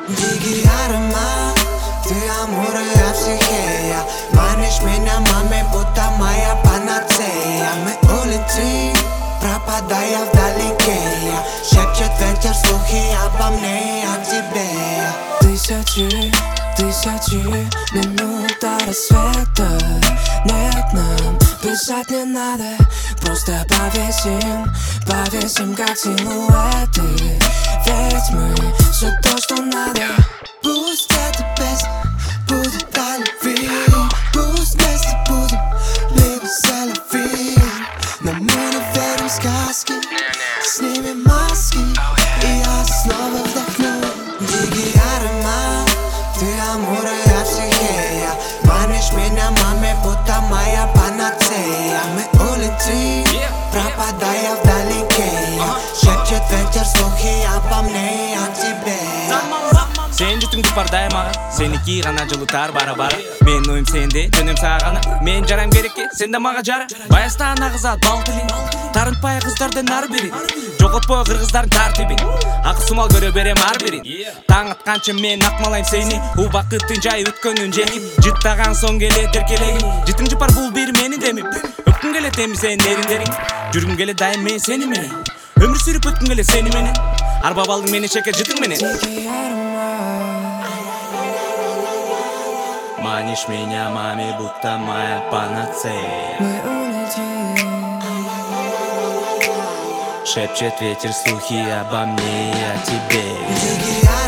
Дикий аромат, ты амур и я психея. Манишь меня, маме, будто моя панацея. Мы улетим, пропадая вдалеке. Шепчет ветер слухи обо мне и о тебе. Тысячи минут до рассвета. Нет, нам бежать не надо. Просто повесим как силуэты. Ведь мы все то, что надо. Пусть эта песня будет о любви. Пусть вместе будем либо селфи. Но мы не верим в сказки. Снимем маски, и я снова вдохну. Дикий аромат, ты амур и я психея. Манишь меня, маме, будто моя панацея. Мы улетим, пропадая вдалеке. Шепчет ветер слухи обо мне и о тебе. Сен жутуңду бардай мага, сеники гана жылытар бара-бара. Менин оюм сенде, жөнүм сага гана. Мен жарам керекке, сен да мага жара. Баястан агызат бал тили, тарынтпай кыздардан ар бери. Жоготпой кыргыздардын тартибин, акы сумал көрө берем ар бирин. Таң атканча мен акмалайм сени, убакыттын жай өткөнүн жеңип. Жыттаган соң келет эркелегим, жытың жыпар бул бир менин демим. Өпкүн келет эми сенин эриндериң, жүргүм келет дайым мен сени менен. Өмүр сүрүп өткүм келет сени менен, арба балдың мени шекер жытың менен. Манишь меня, маме, будто моя панацея. Мы улетим. Шепчет ветер слухи обо мне и о тебе. Дикий